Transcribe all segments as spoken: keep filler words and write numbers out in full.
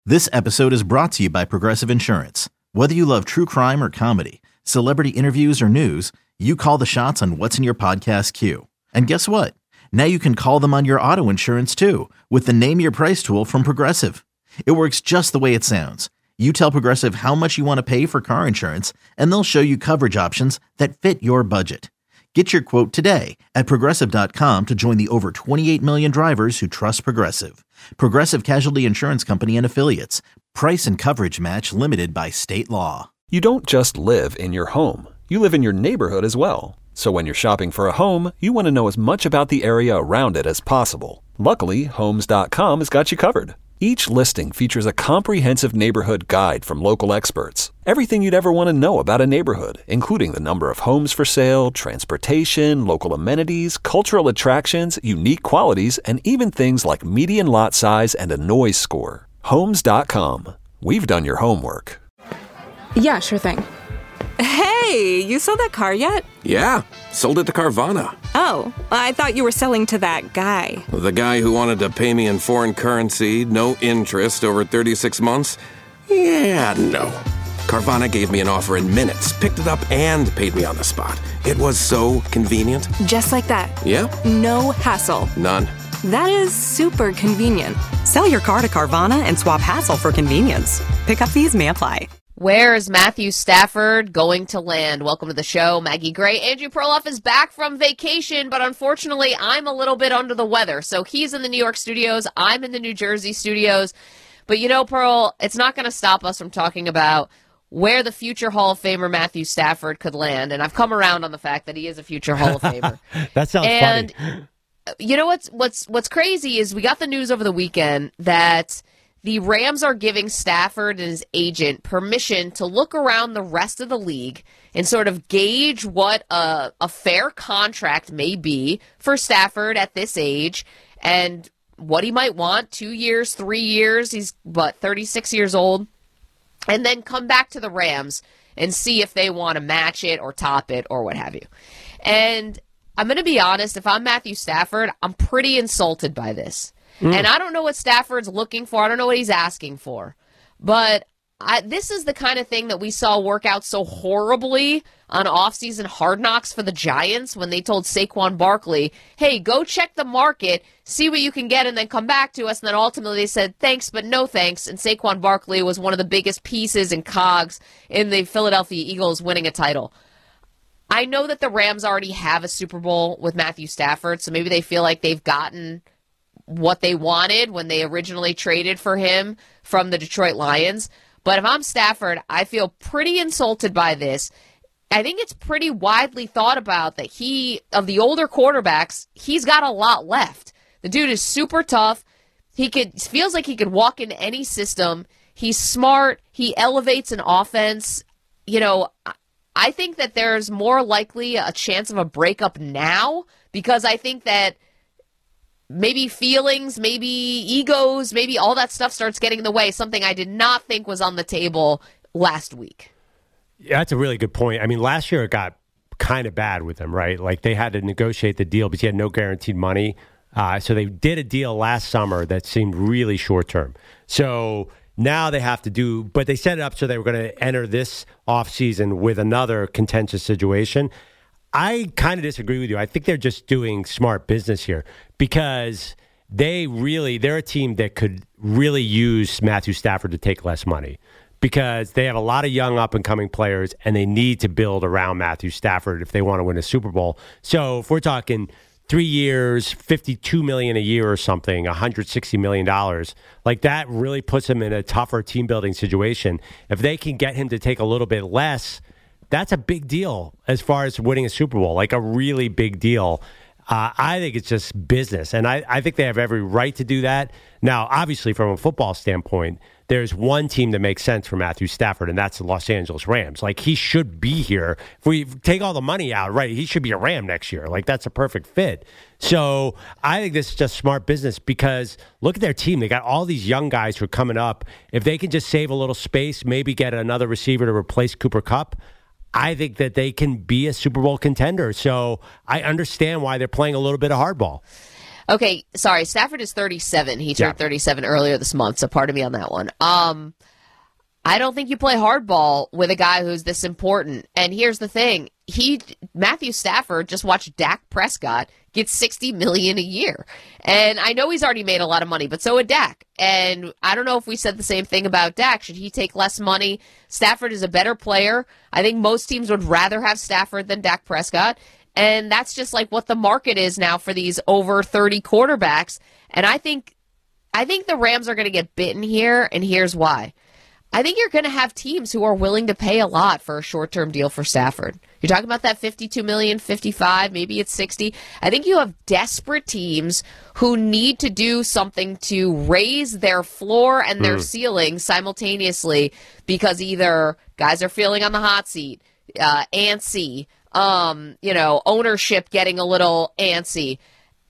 This episode is brought to you by Progressive Insurance. Whether you love true crime or comedy, celebrity interviews or news, you call the shots on what's in your podcast queue. And guess what? Now you can call them on your auto insurance too with the Name Your Price tool from Progressive. It works just the way it sounds. You tell Progressive how much you want to pay for car insurance, and they'll show you coverage options that fit your budget. Get your quote today at Progressive dot com to join the over twenty-eight million drivers who trust Progressive. Progressive Casualty Insurance Company and Affiliates. Price and coverage match limited by state law. You don't just live in your home. You live in your neighborhood as well. So when you're shopping for a home, you want to know as much about the area around it as possible. Luckily, Homes dot com has got you covered. Each listing features a comprehensive neighborhood guide from local experts. Everything you'd ever want to know about a neighborhood, including the number of homes for sale, transportation, local amenities, cultural attractions, unique qualities, and even things like median lot size and a noise score. Homes dot com. We've done your homework. Yeah, sure thing. Hey, you sold that car yet? Yeah, sold it to Carvana. Oh, I thought you were selling to that guy. The guy who wanted to pay me in foreign currency, no interest, over thirty-six months? Yeah, no. Carvana gave me an offer in minutes, picked it up, and paid me on the spot. It was so convenient. Just like that. Yeah? No hassle. None. That is super convenient. Sell your car to Carvana and swap hassle for convenience. Pickup fees may apply. Where is Matthew Stafford going to land? Welcome to the show. Maggie Gray. Andrew Perloff is back from vacation, but unfortunately, I'm a little bit under the weather. So he's in the New York studios. I'm in the New Jersey studios. But you know, Pearl, it's not going to stop us from talking about where the future Hall of Famer Matthew Stafford could land. And I've come around on the fact that he is a future Hall of Famer. That sounds and, funny. You know what's what's what's crazy is we got the news over the weekend that the Rams are giving Stafford and his agent permission to look around the rest of the league and sort of gauge what a, a fair contract may be for Stafford at this age and what he might want, two years, three years. He's, what, thirty-six years old? And then come back to the Rams and see if they want to match it or top it or what have you. And I'm going to be honest, if I'm Matthew Stafford, I'm pretty insulted by this. Mm. And I don't know what Stafford's looking for. I don't know what he's asking for. But I, this is the kind of thing that we saw work out so horribly on offseason Hard Knocks for the Giants when they told Saquon Barkley, hey, go check the market, see what you can get, and then come back to us. And then ultimately they said, thanks, but no thanks. And Saquon Barkley was one of the biggest pieces and cogs in the Philadelphia Eagles winning a title. I know that the Rams already have a Super Bowl with Matthew Stafford, so maybe they feel like they've gotten what they wanted when they originally traded for him from the Detroit Lions. But if I'm Stafford, I feel pretty insulted by this. I think it's pretty widely thought about that he, of the older quarterbacks, he's got a lot left. The dude is super tough. He could feels like he could walk into any system. He's smart. He elevates an offense. You know, I think that there's more likely a chance of a breakup now because I think that maybe feelings, maybe egos, maybe all that stuff starts getting in the way, something I did not think was on the table last week. Yeah, that's a really good point. I mean, last year it got kind of bad with him, right? Like they had to negotiate the deal, but he had no guaranteed money. Uh, so they did a deal last summer that seemed really short term. So now they have to do, but they set it up so they were going to enter this offseason with another contentious situation. I kind of disagree with you. I think they're just doing smart business here because they really, they're a team that could really use Matthew Stafford to take less money because they have a lot of young up-and-coming players and they need to build around Matthew Stafford if they want to win a Super Bowl. So if we're talking three years, fifty-two million dollars a year or something, one hundred sixty million dollars, like that really puts him in a tougher team-building situation. If they can get him to take a little bit less, that's a big deal as far as winning a Super Bowl, like a really big deal. Uh, I think it's just business, and I, I think they have every right to do that. Now, obviously, from a football standpoint, there's one team that makes sense for Matthew Stafford, and that's the Los Angeles Rams. Like, he should be here. If we take all the money out, right, he should be a Ram next year. Like, that's a perfect fit. So I think this is just smart business because look at their team. They got all these young guys who are coming up. If they can just save a little space, maybe get another receiver to replace Cooper Kupp, I think that they can be a Super Bowl contender. So I understand why they're playing a little bit of hardball. Okay, sorry. Stafford is thirty-seven. He turned Yeah. thirty-seven earlier this month, so pardon me on that one. Um, I don't think you play hardball with a guy who's this important. And here's the thing. He Matthew Stafford just watched Dak Prescott get sixty million dollars a year. And I know he's already made a lot of money, but so would Dak. And I don't know if we said the same thing about Dak. Should he take less money? Stafford is a better player. I think most teams would rather have Stafford than Dak Prescott. And that's just like what the market is now for these over thirty quarterbacks. And I think I think the Rams are going to get bitten here, and here's why. I think you're going to have teams who are willing to pay a lot for a short-term deal for Stafford. You're talking about that fifty-two million dollars, fifty-five, maybe it's sixty. I think you have desperate teams who need to do something to raise their floor and their mm. ceiling simultaneously because either guys are feeling on the hot seat, uh, antsy, um, you know, ownership getting a little antsy.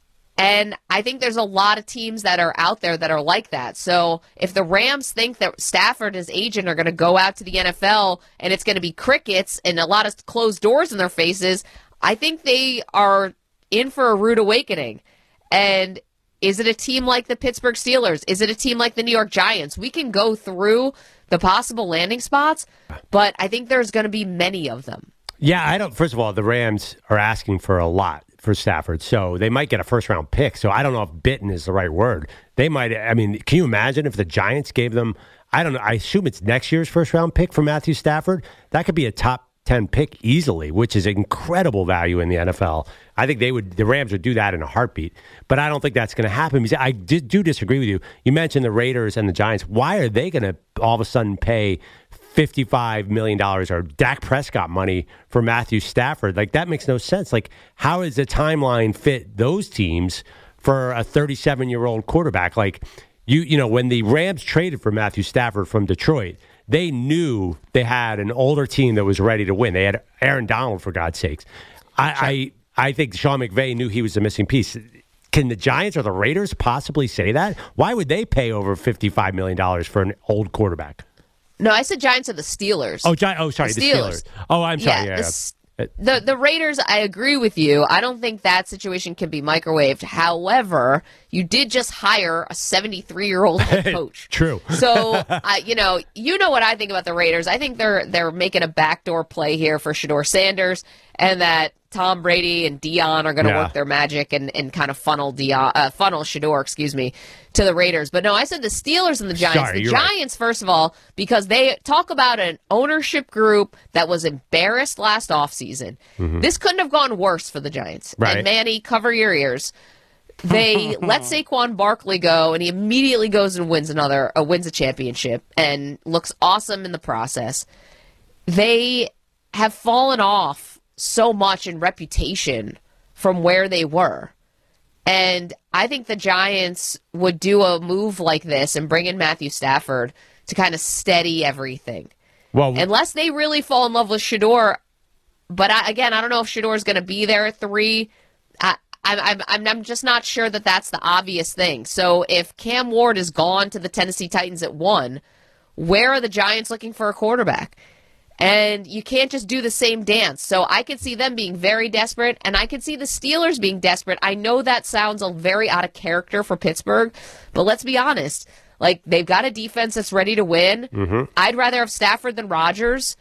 And I think there's a lot of teams that are out there that are like that. So if the Rams think that Stafford and his agent are going to go out to the N F L and it's going to be crickets and a lot of closed doors in their faces, I think they are in for a rude awakening. And is it a team like the Pittsburgh Steelers? Is it a team like the New York Giants? We can go through the possible landing spots, but I think there's going to be many of them. Yeah, I don't. First of all, the Rams are asking for a lot for Stafford, so they might get a first-round pick. So I don't know if bitten is the right word. They might. I mean, can you imagine if the Giants gave them? I don't know. I assume it's next year's first-round pick for Matthew Stafford. That could be a top ten pick easily, which is incredible value in the N F L. I think they would. The Rams would do that in a heartbeat. But I don't think that's going to happen. Because I did, do disagree with you. You mentioned the Raiders and the Giants. Why are they going to all of a sudden pay fifty-five million dollars or Dak Prescott money for Matthew Stafford? Like, that makes no sense. Like, how does the timeline fit those teams for a thirty-seven-year-old quarterback? Like, you you know, when the Rams traded for Matthew Stafford from Detroit, they knew they had an older team that was ready to win. They had Aaron Donald, for God's sakes. I, I, I think Sean McVay knew he was the missing piece. Can the Giants or the Raiders possibly say that? Why would they pay over fifty-five million dollars for an old quarterback? No, I said Giants are the Steelers. Oh, Gi- oh, sorry, the Steelers. the Steelers. Oh, I'm sorry. Yeah, yeah, the, yeah. the the Raiders. I agree with you. I don't think that situation can be microwaved. However, you did just hire a seventy-three-year-old head coach. True. So, uh, you know, you know what I think about the Raiders. I think they're they're making a backdoor play here for Shedeur Sanders, and that Tom Brady and Dion are going to yeah. work their magic and, and kind of funnel Dion, uh, funnel Shedeur, excuse me, to the Raiders. But no, I said the Steelers and the Giants. Sorry, the Giants, right. First of all, because they talk about an ownership group that was embarrassed last offseason. Mm-hmm. This couldn't have gone worse for the Giants. Right. And Manny, cover your ears. They let Saquon Barkley go, and he immediately goes and wins another, uh, wins a championship, and looks awesome in the process. They have fallen off so much in reputation from where they were. And I think the Giants would do a move like this and bring in Matthew Stafford to kind of steady everything. Well, unless they really fall in love with Shedeur. But I, again, I don't know if Shedeur is going to be there at three. I, I'm, I'm, I'm just not sure that that's the obvious thing. So if Cam Ward is gone to the Tennessee Titans at one, where are the Giants looking for a quarterback? And you can't just do the same dance. So I could see them being very desperate, and I could see the Steelers being desperate. I know that sounds a very out of character for Pittsburgh, but let's be honest. Like, they've got a defense that's ready to win. Mm-hmm. I'd rather have Stafford than Rodgers.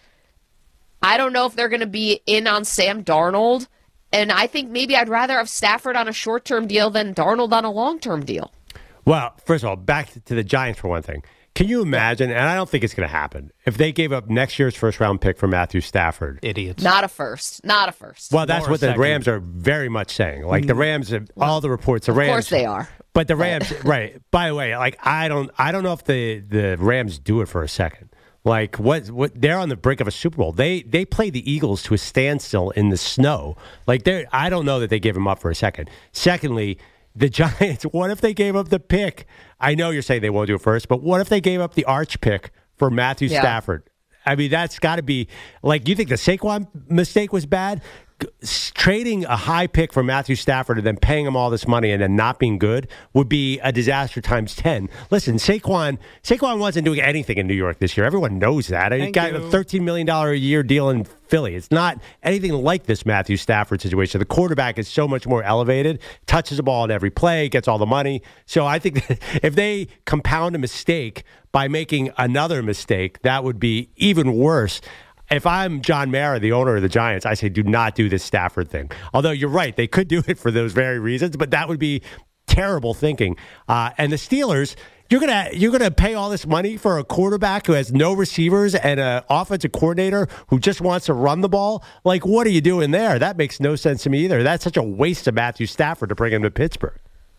I don't know if they're going to be in on Sam Darnold, and I think maybe I'd rather have Stafford on a short-term deal than Darnold on a long-term deal. Well, first of all, back to the Giants for one thing. Can you imagine, and I don't think it's going to happen, if they gave up next year's first-round pick for Matthew Stafford? Idiots. Not a first. Not a first. Well, that's Nor what the second. Rams are very much saying. Like, the Rams, all the reports, the Rams. Of course they are. But the Rams, right. By the way, like, I don't I don't know if the, the Rams do it for a second. Like, what? What? They're on the brink of a Super Bowl. They they play the Eagles to a standstill in the snow. Like, they I don't know that they give them up for a second. Secondly, the Giants, what if they gave up the pick? I know you're saying they won't do it first, but what if they gave up the arch pick for Matthew yeah. Stafford? I mean, that's got to be, like, you think the Saquon mistake was bad? trading a high pick for Matthew Stafford and then paying him all this money and then not being good would be a disaster times ten. Listen, Saquon Saquon wasn't doing anything in New York this year. Everyone knows that. He got you. a thirteen million dollars a year deal in Philly. It's not anything like this Matthew Stafford situation. The quarterback is so much more elevated, touches the ball in every play, gets all the money. So I think that if they compound a mistake by making another mistake, that would be even worse. If I'm John Mara, the owner of the Giants, I say do not do this Stafford thing. Although you're right, they could do it for those very reasons, but that would be terrible thinking. Uh, and the Steelers, you're gonna you're gonna pay all this money for a quarterback who has no receivers and an offensive coordinator who just wants to run the ball. Like, what are you doing there? That makes no sense to me either. That's such a waste of Matthew Stafford to bring him to Pittsburgh.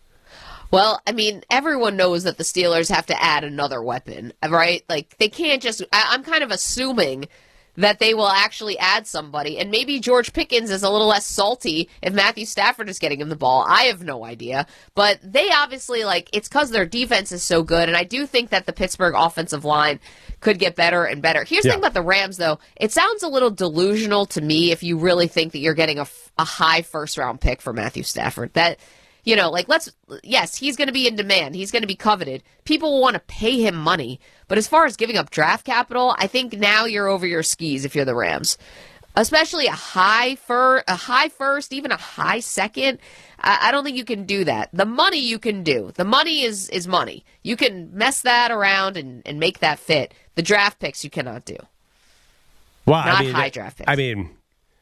Well, I mean, everyone knows that the Steelers have to add another weapon, right? Like, they can't just. I, I'm kind of assuming that they will actually add somebody. And maybe George Pickens is a little less salty if Matthew Stafford is getting him the ball. I have no idea. But they obviously, like, it's because their defense is so good. And I do think that the Pittsburgh offensive line could get better and better. Here's yeah. the thing about the Rams, though. It sounds a little delusional to me if you really think that you're getting a, a high first-round pick for Matthew Stafford. That... You know, like, let's, yes, he's going to be in demand. He's going to be coveted. People will want to pay him money. But as far as giving up draft capital, I think now you're over your skis if you're the Rams. Especially a high fir- a high first, even a high second. I, I don't think you can do that. The money you can do. The money is, is money. You can mess that around and, and make that fit. The draft picks you cannot do. Well, Not I mean, high draft picks. I mean,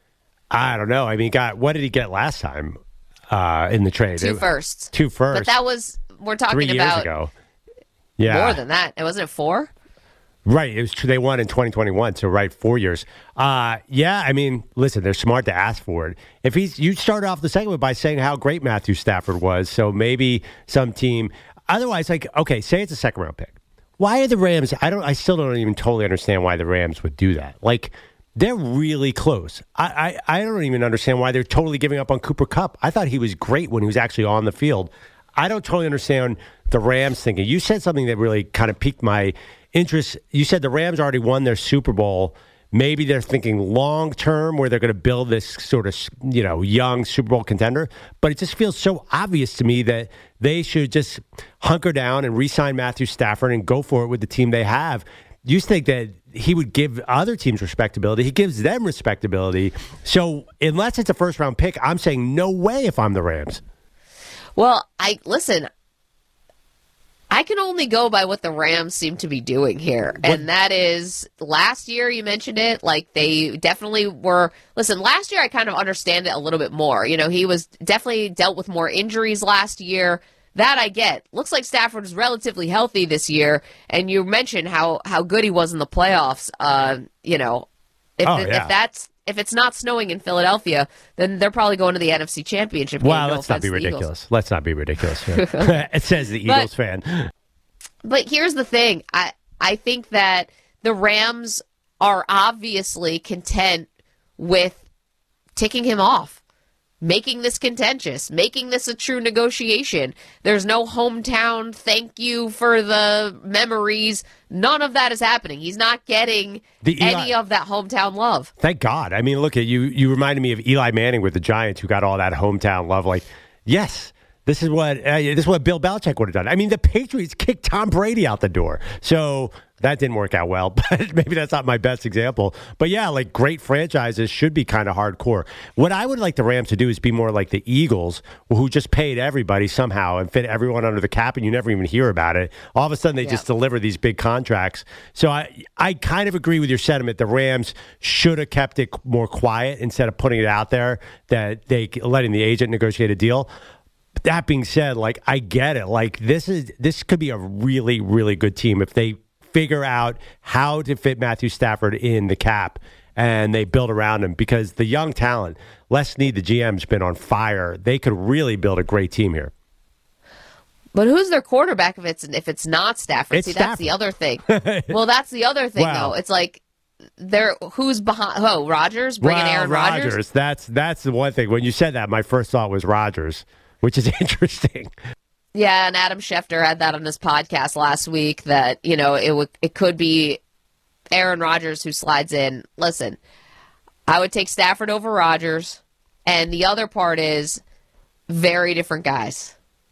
I don't know. I mean, got what did he get last time? Uh, in the trade. Two firsts. Two firsts. But that was, we're talking Three years about ago. Yeah. More than that. It wasn't it four? Right. It was true. They won in twenty twenty-one, so right, four years. Uh, yeah, I mean, listen, they're smart to ask for it. If he's, you started off the segment by saying how great Matthew Stafford was, so maybe some team, otherwise, like, okay, say it's a second round pick. Why are the Rams, I don't, I still don't even totally understand why the Rams would do that. Like, they're really close. I, I, I don't even understand why they're totally giving up on Cooper Kupp. I thought he was great when he was actually on the field. I don't totally understand the Rams thinking. You said something that really kind of piqued my interest. You said the Rams already won their Super Bowl. Maybe they're thinking long term where they're going to build this sort of, you know, young Super Bowl contender. But it just feels so obvious to me that they should just hunker down and re-sign Matthew Stafford and go for it with the team they have. You think that he would give other teams respectability. He gives them respectability. So unless it's a first-round pick, I'm saying no way if I'm the Rams. Well, I listen, I can only go by what the Rams seem to be doing here. What? And that is, last year you mentioned it, like they definitely were, listen, last year I kind of understand it a little bit more. You know, he was definitely dealt with more injuries last year. That I get. Looks like Stafford is relatively healthy this year, and you mentioned how, how good he was in the playoffs. Uh, you know, if, oh, if, yeah. if that's if it's not snowing in Philadelphia, then they're probably going to the N F C Championship game. Well, no let's not be ridiculous. Eagles. Let's not be ridiculous. It says the Eagles but, fan. But here's the thing: I I think that the Rams are obviously content with ticking him off, making this contentious, making this a true negotiation. There's no hometown thank you for the memories. None of that is happening. He's not getting the Eli, any of that hometown love. Thank God. I mean, look, at you You reminded me of Eli Manning with the Giants, who got all that hometown love. Like, yes, this is what uh, this is what Bill Belichick would have done. I mean, the Patriots kicked Tom Brady out the door. So that didn't work out well, but maybe that's not my best example. But yeah, like great franchises should be kind of hardcore. What I would like the Rams to do is be more like the Eagles, who just paid everybody somehow and fit everyone under the cap, and you never even hear about it. All of a sudden, they yeah. just deliver these big contracts. So I, I kind of agree with your sentiment. The Rams should have kept it more quiet instead of putting it out there that they letting the agent negotiate a deal. That being said, like I get it. Like this is this could be a really, really good team if they figure out how to fit Matthew Stafford in the cap and they build around him, because the young talent, Les Snead, the G M's been on fire. They could really build a great team here. But who's their quarterback if it's if it's not Stafford? It's See, Stafford. That's the other thing. Well, that's the other thing, wow. though. It's like they're who's behind? Oh, Rodgers bringing well, Aaron Rodgers. Rodgers. That's that's the one thing. When you said that, my first thought was Rodgers, which is interesting. Yeah, and Adam Schefter had that on his podcast last week that, you know, it would it could be Aaron Rodgers who slides in. Listen, I would take Stafford over Rodgers. And the other part is very different guys.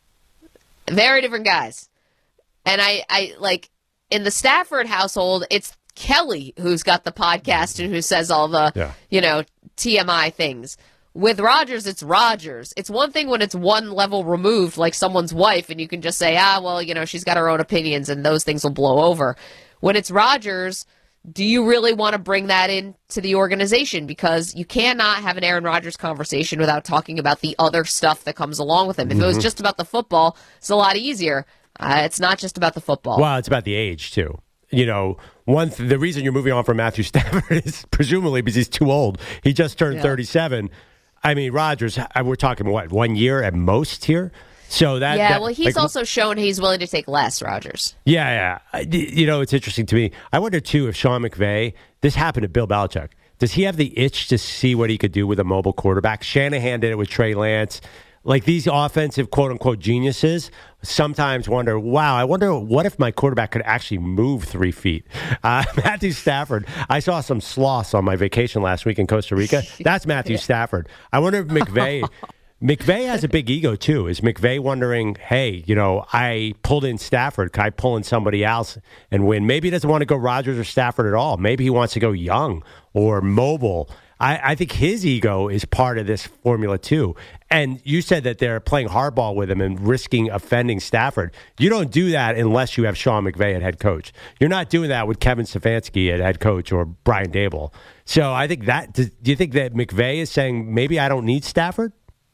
Very different guys. And I, I like, in the Stafford household, it's Kelly who's got the podcast and who says all the, yeah. you know, T M I things. With Rodgers, it's Rodgers. It's one thing when it's one level removed, like someone's wife, and you can just say, ah, well, you know, she's got her own opinions, and those things will blow over. When it's Rodgers, do you really want to bring that into the organization? Because you cannot have an Aaron Rodgers conversation without talking about the other stuff that comes along with him. If mm-hmm. it was just about the football, it's a lot easier. Uh, it's not just about the football. Well, it's about the age, too. You know, one th- the reason you're moving on from Matthew Stafford is presumably because he's too old. He just turned yeah. thirty-seven. I mean, Rodgers, we're talking, what, one year at most here? So that Yeah, that, well, he's like, also shown he's willing to take less, Rodgers. Yeah, yeah. You know, it's interesting to me. I wonder, too, if Sean McVay, this happened to Bill Belichick. Does he have the itch to see what he could do with a mobile quarterback? Shanahan did it with Trey Lance. Like these offensive, quote-unquote, geniuses sometimes wonder, wow, I wonder what if my quarterback could actually move three feet. Uh, Matthew Stafford, I saw some sloths on my vacation last week in Costa Rica. That's Matthew yeah. Stafford. I wonder if McVay... McVay has a big ego, too. Is McVay wondering, hey, you know, I pulled in Stafford. Can I pull in somebody else and win? Maybe he doesn't want to go Rodgers or Stafford at all. Maybe he wants to go young or mobile. I, I think his ego is part of this formula, too. And you said that they're playing hardball with him and risking offending Stafford. You don't do that unless you have Sean McVay at head coach. You're not doing that with Kevin Stefanski at head coach or Brian Daboll. So I think that, do you think that McVay is saying, maybe I don't need Stafford?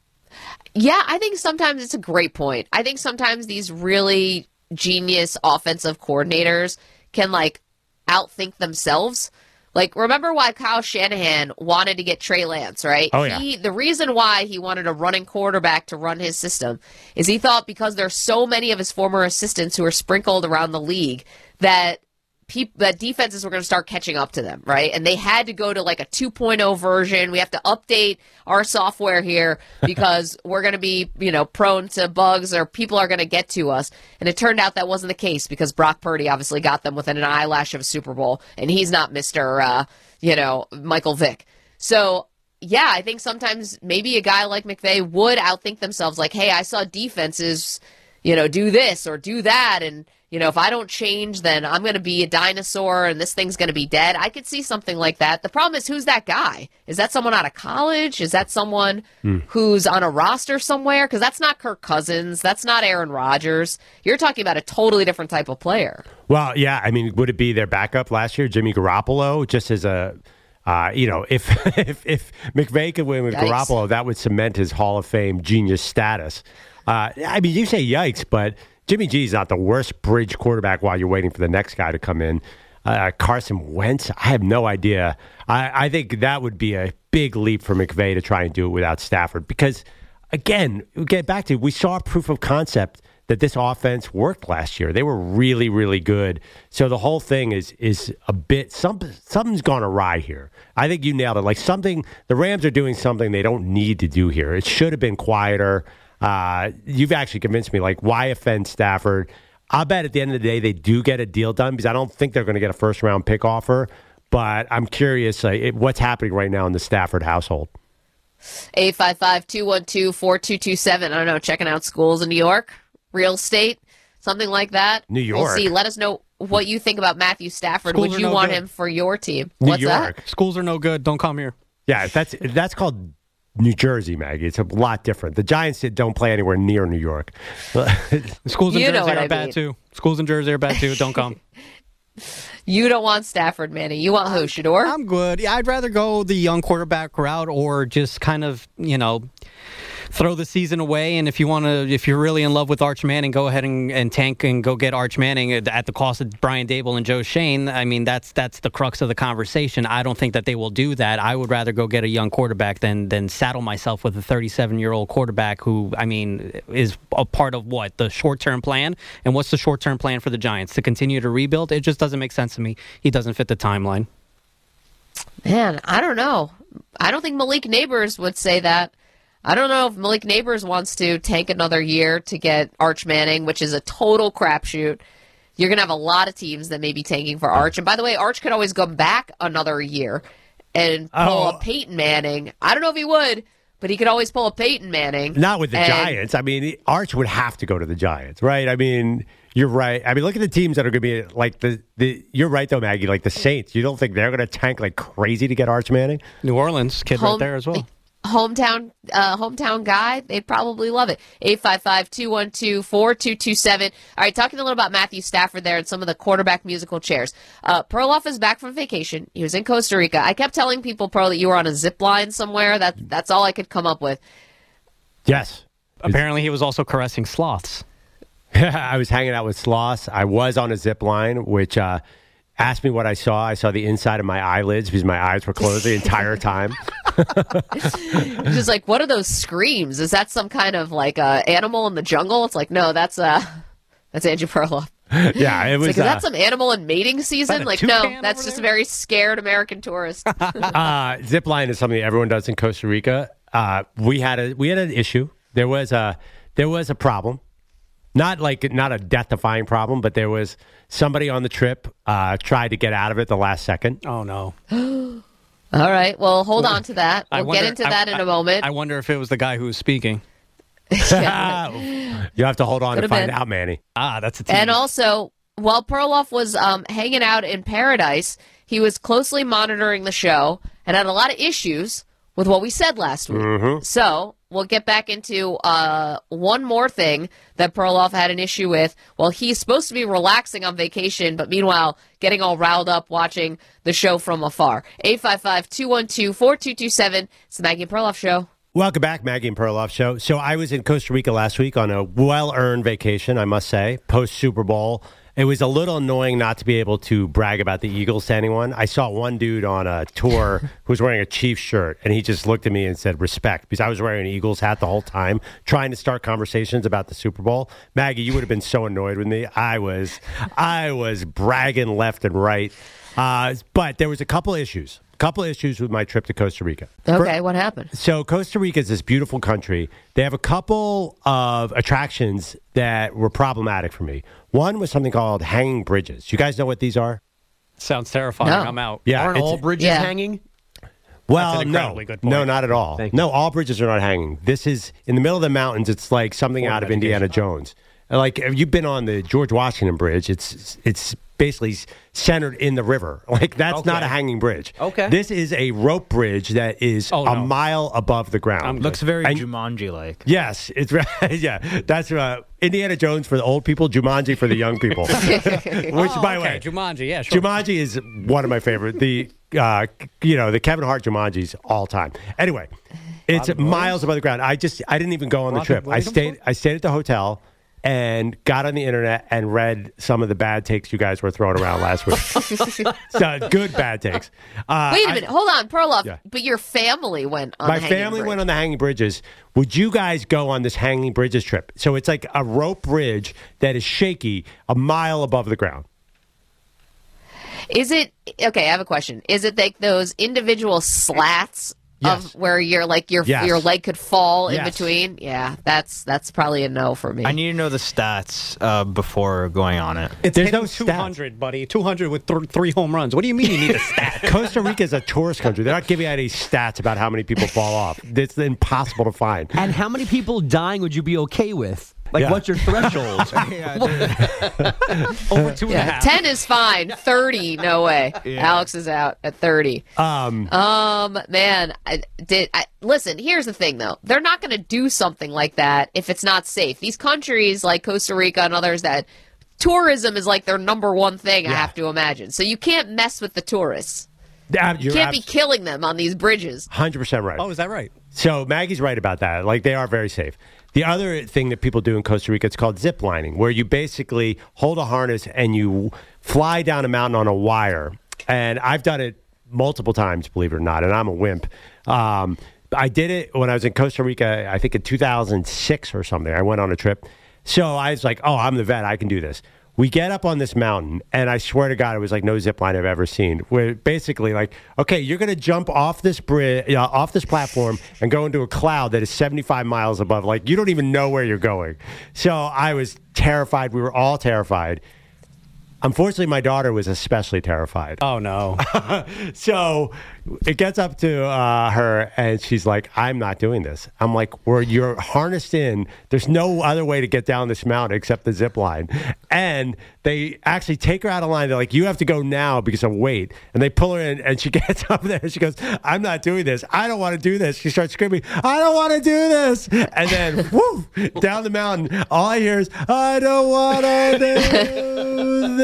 Yeah, I think sometimes it's a great point. I think sometimes these really genius offensive coordinators can, like, outthink themselves. Like, remember why Kyle Shanahan wanted to get Trey Lance, right? Oh, yeah. He, the reason why he wanted a running quarterback to run his system is he thought because there's so many of his former assistants who are sprinkled around the league that People, that defenses were going to start catching up to them, right? And they had to go to like a two point oh version. We have to update our software here because we're going to be, you know, prone to bugs or people are going to get to us. And it turned out that wasn't the case because Brock Purdy obviously got them within an eyelash of a Super Bowl, and he's not Mister Uh, you know, Michael Vick. So, yeah, I think sometimes maybe a guy like McVay would outthink themselves like, hey, I saw defenses, you know, do this or do that, and you know, if I don't change, then I'm going to be a dinosaur and this thing's going to be dead. I could see something like that. The problem is, who's that guy? Is that someone out of college? Is that someone mm. who's on a roster somewhere? Because that's not Kirk Cousins. That's not Aaron Rodgers. You're talking about a totally different type of player. Well, yeah. I mean, would it be their backup last year, Jimmy Garoppolo, just as a... Uh, you know, if, if if McVay could win with yikes. Garoppolo, that would cement his Hall of Fame genius status. Uh, I mean, you say yikes, but Jimmy G is not the worst bridge quarterback while you're waiting for the next guy to come in. Uh, Carson Wentz, I have no idea. I, I think that would be a big leap for McVay to try and do it without Stafford. Because, again, we get back to, we saw proof of concept that this offense worked last year. They were really, really good. So the whole thing is is a bit, some, something's gone awry here. I think you nailed it. Like something, the Rams are doing something they don't need to do here. It should have been quieter. Uh, you've actually convinced me, like, why offend Stafford? I'll bet at the end of the day they do get a deal done because I don't think they're going to get a first-round pick offer. But I'm curious uh, it, what's happening right now in the Stafford household. eight five five, two one two, four two two seven. I don't know, checking out schools in New York, real estate, something like that. New York. We'll see. Let us know what you think about Matthew Stafford. Schools Would you no want good. him for your team? New What's York. that? Schools are no good. Don't come here. Yeah, that's that's called New Jersey, Maggie. It's a lot different. The Giants don't play anywhere near New York. Schools in you Jersey are I bad mean. too. Schools in Jersey are bad too. Don't come. You don't want Stafford, Manny. You want who, Shador? I'm good. Yeah, I'd rather go the young quarterback route or just kind of, you know, throw the season away. And if you want to, if you're really in love with Arch Manning, go ahead and, and tank and go get Arch Manning at the cost of Brian Daboll and Joe Shane. I mean, that's that's the crux of the conversation. I don't think that they will do that. I would rather go get a young quarterback than than saddle myself with a thirty-seven-year-old quarterback who, I mean, is a part of what? The short-term plan? And what's the short-term plan for the Giants? To continue to rebuild? It just doesn't make sense to me. He doesn't fit the timeline. Man, I don't know. I don't think Malik Neighbors would say that. I don't know if Malik Neighbors wants to tank another year to get Arch Manning, which is a total crapshoot. You're going to have a lot of teams that may be tanking for Arch. And by the way, Arch could always come back another year and pull oh. a Peyton Manning. I don't know if he would, but he could always pull a Peyton Manning. Not with the and, Giants. I mean, Arch would have to go to the Giants, right? I mean, you're right. I mean, look at the teams that are going to be like the, the. You're right, though, Maggie. Like the Saints. You don't think they're going to tank like crazy to get Arch Manning? New Orleans, kid Home, right there as well. Hometown uh, hometown guy, they'd probably love it. eight five five, two one two, four two two seven. All right, talking a little about Matthew Stafford there and some of the quarterback musical chairs. Uh, Perloff is back from vacation. He was in Costa Rica. I kept telling people, Pearl, that you were on a zip line somewhere. That, that's all I could come up with. Yes. Apparently, he was also caressing sloths. I was hanging out with sloths. I was on a zip line, which uh, asked me what I saw. I saw the inside of my eyelids because my eyes were closed the entire time. Just like, what are those screams? Is that some kind of like uh, animal in the jungle? It's like, no, that's uh, that's Andrew Perloff. Yeah, it was. Like, is that uh, some animal in mating season? Like, no, that's just a very scared American tourist. uh, zip line is something everyone does in Costa Rica. Uh, we had a we had an issue. There was a there was a problem. Not like not a death-defying problem, but there was somebody on the trip uh, tried to get out of it the last second. Oh no! All right, well, hold on to that. We'll wonder, get into that I, in a moment. I wonder if it was the guy who was speaking. You have to hold on Could've to find been. out, Manny. Ah, that's a tease. And also, while Perloff was um, hanging out in paradise, he was closely monitoring the show and had a lot of issues with what we said last week. Mm-hmm. So we'll get back into uh, one more thing that Perloff had an issue with. Well, he's supposed to be relaxing on vacation, but meanwhile, getting all riled up watching the show from afar. eight five five, two one two, four two two seven. It's the Maggie and Perloff Show. Welcome back, Maggie and Perloff Show. So I was in Costa Rica last week on a well-earned vacation, I must say, post-Super Bowl. It was a little annoying not to be able to brag about the Eagles to anyone. I saw one dude on a tour who was wearing a Chiefs shirt, and he just looked at me and said, respect, because I was wearing an Eagles hat the whole time, trying to start conversations about the Super Bowl. Maggie, you would have been so annoyed with me. I was, I was bragging left and right. Uh, but there was a couple issues. Couple issues with my trip to Costa Rica. Okay, what happened? So Costa Rica is this beautiful country. They have a couple of attractions that were problematic for me. One was something called hanging bridges. You guys know what these are? Sounds terrifying. No. I'm out. Yeah, Aren't it's- all bridges yeah. hanging? Well, That's an no, incredibly good point. no, not at all. Thank No, all bridges are not hanging. This is in the middle of the mountains. It's like something out of Indiana Jones. Like, if you've been on the George Washington Bridge, it's it's basically centered in the river. Like, that's Okay. not a hanging bridge. Okay. This is a rope bridge that is Oh, a no. mile above the ground. I'm Looks very And- Jumanji-like. Yes, it's right. Yeah, that's uh, Indiana Jones for the old people, Jumanji for the young people. Which, Oh, by the okay. way, Jumanji, yeah, sure. Jumanji is one of my favorite. The uh, you know the Kevin Hart Jumanjis all time. Anyway, it's Robin miles above the ground. I just I didn't even go on the Robin trip. I Williams? stayed I stayed at the hotel and got on the internet and read some of the bad takes you guys were throwing around last week. So good bad takes. Uh, Wait a I- minute. Hold on, Perloff. Yeah. But your family went on My the hanging family bridge. went on the hanging bridges. Would you guys go on this hanging bridges trip? So it's like a rope bridge that is shaky a mile above the ground. Is it okay? I have a question. Is it like those individual slats Yes. of where your like your Yes. your leg could fall in Yes. between? Yeah, that's that's probably a no for me. I need to know the stats uh, before going on it. It's There's hitting no stats. two hundred, buddy. two hundred with th- three home runs. What do you mean you need a stat? Costa Rica is a tourist country. They're not giving out any stats about how many people fall off. It's impossible to find. And how many people dying would you be okay with? Like, Yeah. what's your threshold? Over two and a yeah, half. ten is fine. Thirty, no way. Alex is out at thirty. Um, Um, man, I did. I, listen, here's the thing, though. They're not going to do something like that if it's not safe. These countries like Costa Rica and others that tourism is like their number one thing. I Yeah. have to imagine. So you can't mess with the tourists. uh, You you're can't be abs- killing them on these bridges. one hundred percent right. Oh, is that right? So Maggie's right about that. Like, they are very safe. The other thing that people do in Costa Rica, it's called zip lining, where you basically hold a harness and you fly down a mountain on a wire. And I've done it multiple times, believe it or not, and I'm a wimp. Um, I did it when I was in Costa Rica, I think in two thousand six or something. I went on a trip. So I was like, oh, I'm the vet. I can do this. We get up on this mountain, and I swear to God, it was like no zip line I've ever seen. Where basically, like, okay, you're going to jump off this bridge, uh, off this platform, and go into a cloud that is seventy-five miles above. Like, you don't even know where you're going. So I was terrified. We were all terrified. Unfortunately, my daughter was especially terrified. Oh, no. So it gets up to uh, her, and she's like, I'm not doing this. I'm like, well, you're harnessed in. There's no other way to get down this mountain except the zip line. And they actually take her out of line. They're like, you have to go now because of weight. And they pull her in, and she gets up there, and she goes, I'm not doing this. I don't want to do this. She starts screaming, I don't want to do this. And then, whoo, down the mountain, all I hear is, I don't want to do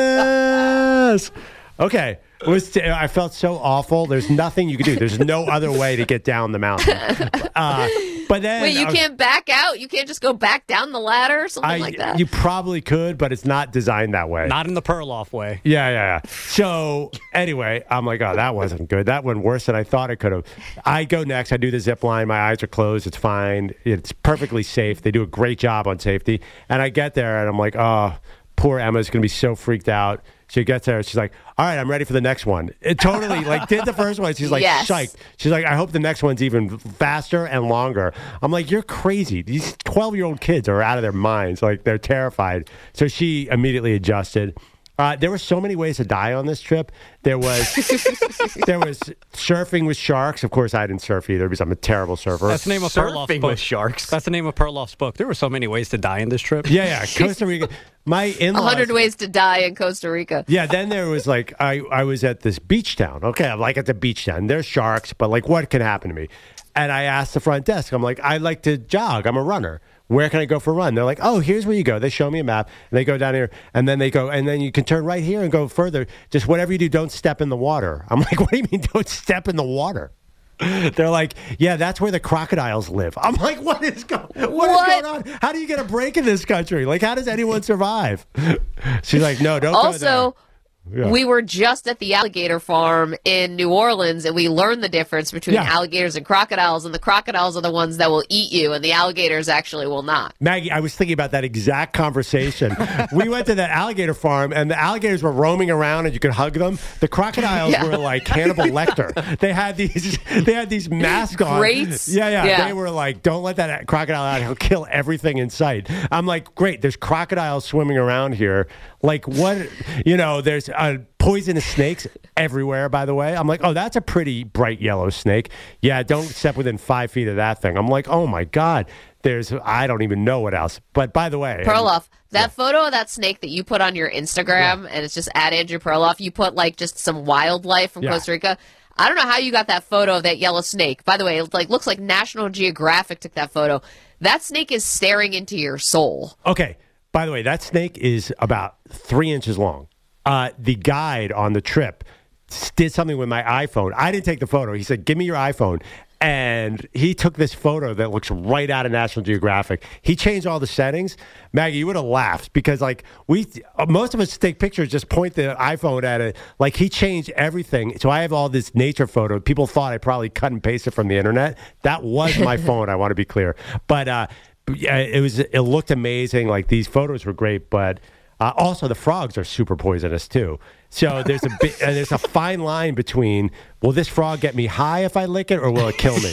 this. Okay. It was, I felt so awful. There's nothing you could do. There's no other way to get down the mountain. Uh, but then, wait, you uh, can't back out? You can't just go back down the ladder or something I, like that? You probably could, but it's not designed that way. Not in the Perloff way. Yeah, yeah, yeah. So anyway, I'm like, oh, that wasn't good. That went worse than I thought it could have. I go next. I do the zip line. My eyes are closed. It's fine. It's perfectly safe. They do a great job on safety. And I get there, and I'm like, oh, poor Emma's going to be so freaked out. She gets there. She's like, all right, I'm ready for the next one. It totally, like, did the first one. She's like, yes. psyched. She's like, I hope the next one's even faster and longer. I'm like, you're crazy. These twelve-year-old kids are out of their minds. Like, they're terrified. So she immediately adjusted. Uh, there were so many ways to die on this trip. There was there was surfing with sharks. Of course, I didn't surf either because I'm a terrible surfer. That's the name of Surfing Perloff's book. with sharks. That's the name of Perloff's book. There were so many ways to die in this trip. Yeah, yeah. Costa Rica. My in-laws. A hundred ways to die in Costa Rica. Yeah, then there was like, I, I was at this beach town. Okay, I'm like at the beach town. There's sharks, but like what can happen to me? And I asked the front desk, I'm like, I like to jog. I'm a runner. Where can I go for a run? They're like, oh, here's where you go. They show me a map, and they go down here, and then they go, and then you can turn right here and go further. Just whatever you do, don't step in the water. I'm like, what do you mean don't step in the water? They're like, yeah, that's where the crocodiles live. I'm like, what is, go- what What? is going on? How do you get a break in this country? Like, how does anyone survive? She's like, no, don't Also, go there. Yeah. we were just at the alligator farm in New Orleans, and we learned the difference between Yeah. alligators and crocodiles, and the crocodiles are the ones that will eat you, and the alligators actually will not. Maggie, I was thinking about that exact conversation. We went to the alligator farm, and the alligators were roaming around, and you could hug them. The crocodiles Yeah. were like Hannibal Lecter. They had these, they had these masks on. Grates? Yeah, yeah, Yeah. They were like, "Don't let that crocodile out; he'll kill everything in sight." I'm like, "Great, there's crocodiles swimming around here. Like, what? You know, there's uh, poisonous snakes everywhere. By the way, I'm like, oh, that's a pretty bright yellow snake. Yeah, don't step within five feet of that thing. I'm like, oh my god." There's, I don't even know what else. But by the way, Perloff, that photo of that snake that you put on your Instagram, and it's just at Andrew Perloff, you put like just some wildlife from Yeah. Costa Rica. I don't know how you got that photo of that yellow snake. By the way, it like looks like National Geographic took that photo. That snake is staring into your soul. Okay. By the way, that snake is about three inches long. Uh, the guide on the trip s- did something with my iPhone. I didn't take the photo. He said, give me your iPhone. And he took this photo that looks right out of National Geographic. He changed all the settings. Maggie, you would have laughed because, like, we most of us take pictures, just point the iPhone at it. Like, he changed everything. So I have all this nature photo. People thought I probably cut and pasted from the internet. That was my phone. I want to be clear. But uh, yeah, it was. It looked amazing. Like, these photos were great, but uh, also the frogs are super poisonous too. So there's a bit, uh, there's a fine line between, will this frog get me high if I lick it, or will it kill me?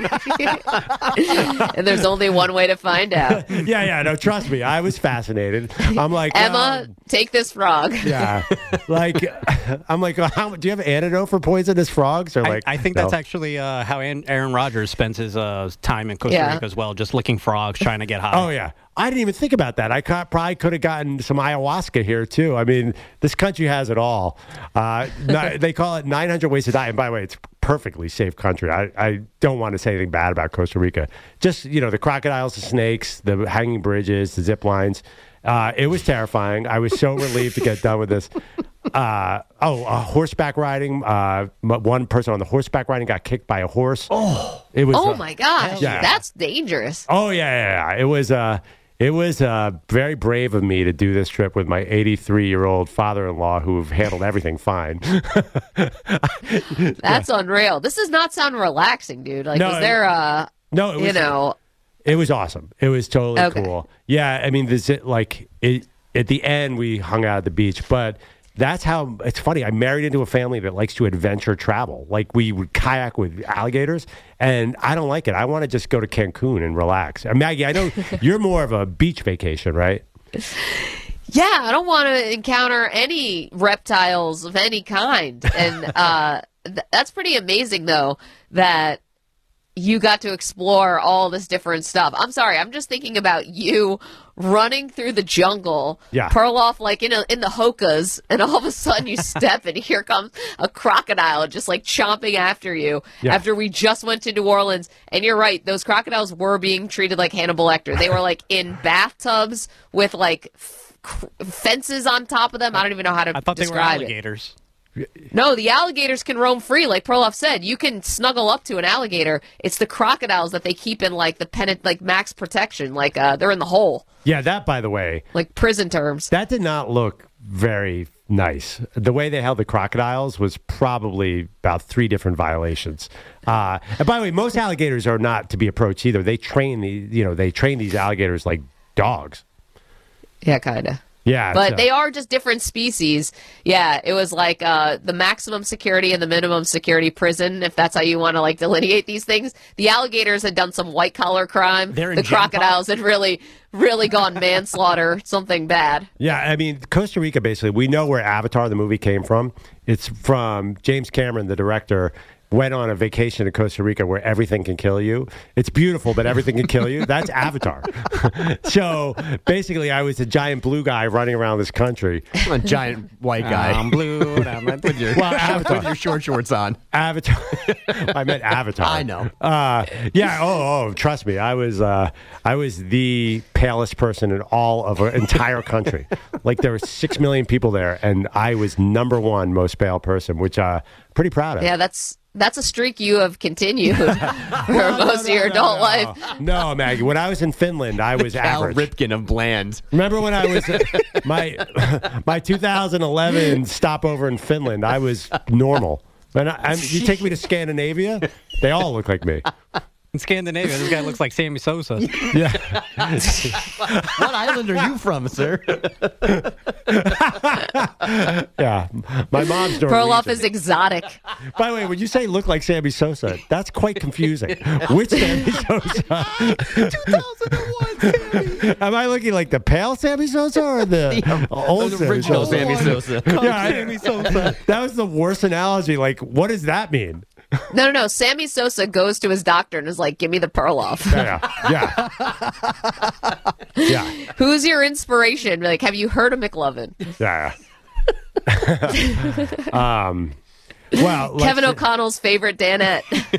And there's only one way to find out. yeah, yeah, no, trust me, I was fascinated. I'm like, Emma, well, take this frog. yeah, like, I'm like, how, do you have an antidote for poisonous frogs? Or I, like, I think no? that's actually uh, how Aaron Aaron Rodgers spends his uh, time in Costa Yeah. Rica as well, just licking frogs, trying to get high. Oh yeah, I didn't even think about that. I ca- probably could have gotten some ayahuasca here too. I mean, this country has it all. Uh, ni- they call it nine hundred ways to die. And by the way, it's perfectly safe country. I, I don't want to say anything bad about Costa Rica. Just, you know, the crocodiles, the snakes, the hanging bridges, the zip lines. Uh, it was terrifying. I was so relieved to get done with this. Uh, oh, uh, horseback riding. Uh, m- one person on the horseback riding got kicked by a horse. Oh, it was. Oh uh, my gosh, Yeah. that's dangerous. Oh yeah, yeah, yeah. It was uh it was uh very brave of me to do this trip with my eighty-three-year-old father-in-law who handled everything fine. That's unreal. This does not sound relaxing, dude. Like, No, was there a, no, it was you know, it was awesome. It was totally Okay. cool. Yeah, I mean, this like it, at the end we hung out at the beach, but that's how it's funny. I married into a family that likes to adventure travel. Like, we would kayak with alligators, and I don't like it. I want to just go to Cancun and relax. And Maggie, I know you're more of a beach vacation, right? Yeah, I don't want to encounter any reptiles of any kind. And uh, th- that's pretty amazing, though, that you got to explore all this different stuff. I'm sorry, I'm just thinking about you running through the jungle, Yeah. Perloff like in a, in the hokas, and all of a sudden you step and here comes a crocodile just like chomping after you. Yeah. After we just went to New Orleans, and you're right, those crocodiles were being treated like Hannibal Lecter. They were like in bathtubs with like f- fences on top of them. I don't even know how to I thought they were describe it. alligators. No, the alligators can roam free, like Perloff said. You can snuggle up to an alligator. It's the crocodiles that they keep in like the pen, like max protection, like uh, they're in the hole, Yeah, that, by the way, like prison terms. that did not look very nice. The way they held the crocodiles was probably about three different violations. Uh, and by the way, most alligators are not to be approached either. They train the, you know, they train these alligators like dogs. Yeah, kind of. Yeah, But so- they are just different species. Yeah, it was like uh, the maximum security and the minimum security prison, if that's how you want to like delineate these things. The alligators had done some white collar crime. They're in The Gen Pop. crocodiles had really, really gone manslaughter, something bad. Yeah, I mean, Costa Rica, basically, we know where Avatar, the movie, came from. It's from James Cameron, the director, went on a vacation to Costa Rica where everything can kill you. It's beautiful, but everything can kill you. That's Avatar. So basically, I was a giant blue guy running around this country. I'm a giant white guy. I'm blue. and I'm with, your, Well, Avatar. with your short shorts on. Avatar. I meant Avatar. I know. Uh, yeah. Oh, oh, trust me. I was. Uh, I was the palest person in all of an entire country. Like there were six million people there, and I was number one most pale person, which uh, pretty proud of. Yeah, that's that's a streak you have continued for most of your adult life. No, Maggie. When I was in Finland, I was Cal average. Ripken of Bland. Remember when I was uh, my my two thousand eleven stopover in Finland? I was normal. And I, I'm, you take me to Scandinavia, they all look like me. In Scandinavia, this guy looks like Sammy Sosa. Yeah. What island are you from, sir? Yeah. My mom's Norwegian. Perloff is exotic. By the way, when you say look like Sammy Sosa, that's quite confusing. Which Sammy Sosa? two thousand one, Sammy. Am I looking like the pale Sammy Sosa or the old The Sammy original Sosa? Sammy Sosa. Yeah, I- Sammy Sosa. that was the worst analogy. Like, what does that mean? No, no, no. Sammy Sosa goes to his doctor and is like, give me the Perloff. Yeah, yeah, yeah, Who's your inspiration? Like, have you heard of McLovin? yeah. um, well, let's Kevin see- O'Connell's favorite Danette.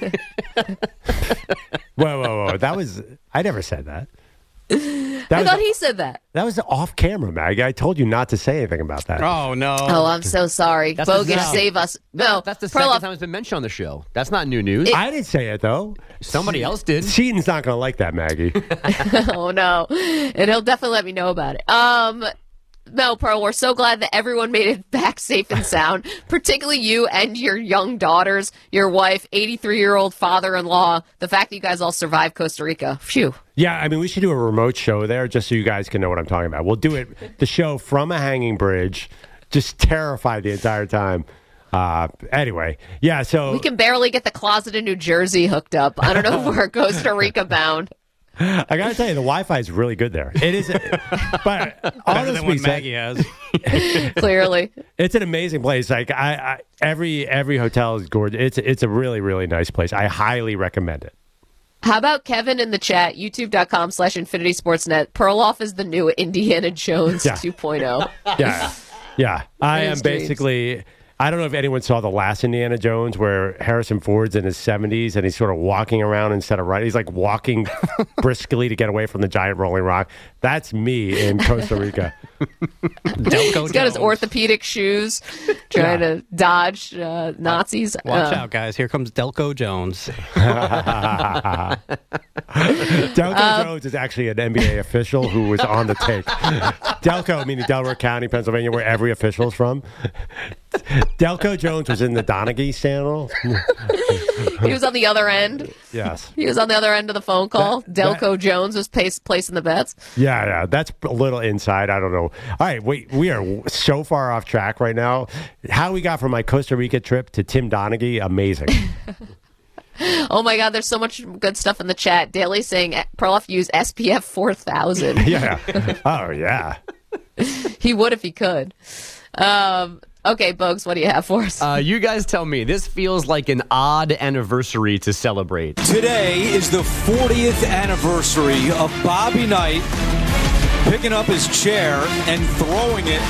Whoa, whoa, whoa! That was I never said that. That I was thought he said that. that was off camera, Maggie. I told you not to say anything about that. Oh, no. Oh, I'm so sorry. That's the Bogus, second- save us. No, That's the second Perloff. time it's been mentioned on the show. That's not new news. I didn't say it though. Somebody else did. Seaton's not going to like that, Maggie. Oh no, and he'll definitely let me know about it. Um, no, Pearl, we're so glad that everyone made it back safe and sound, particularly you and your young daughters, your wife, eighty-three-year-old father-in-law. The fact that you guys all survived Costa Rica. Phew. Yeah, I mean, we should do a remote show there just so you guys can know what I'm talking about. We'll do it, the show from a hanging bridge, just terrified the entire time. Uh, anyway, yeah, so. We can barely get the closet in New Jersey hooked up. I don't know if we're Costa Rica bound. I got to tell you, the Wi-Fi is really good there. It is, but Better honestly, than what said, Maggie has. Clearly. it's an amazing place. Like I, I, every every hotel is gorgeous. It's it's a really really nice place. I highly recommend it. How about Kevin in the chat, youtube.com slash Infinity Sportsnet. Perloff is the new Indiana Jones Yeah. two point oh. Yeah, yeah. I am Those dreams. basically. I don't know if anyone saw the last Indiana Jones where Harrison Ford's in his seventies and he's sort of walking around instead of running. He's like walking briskly to get away from the giant rolling rock. That's me in Costa Rica. Delco He's got his Jones. orthopedic shoes, trying Yeah. to dodge uh, Nazis. Watch Uh, out, guys. Here comes Delco Jones. Delco Jones is actually an N B A official who was on the take. Delco, meaning Delaware County, Pennsylvania, where every official is from. Delco Jones was in the Donaghy scandal. He was on the other end. Yes. He was on the other end of the phone call. That- Delco Jones was pace, placing the bets. Yeah, yeah. That's a little inside. I don't know. All right, wait. We are so far off track right now. How we got from my Costa Rica trip to Tim Donaghy, amazing. Oh my God, there's so much good stuff in the chat. Daly saying Perloff used S P F four thousand. Yeah. Oh, yeah. He would if he could. Um, okay, Bogues, what do you have for us? Uh, you guys tell me. This feels like an odd anniversary to celebrate. Today is the fortieth anniversary of Bobby Knight picking up his chair and throwing it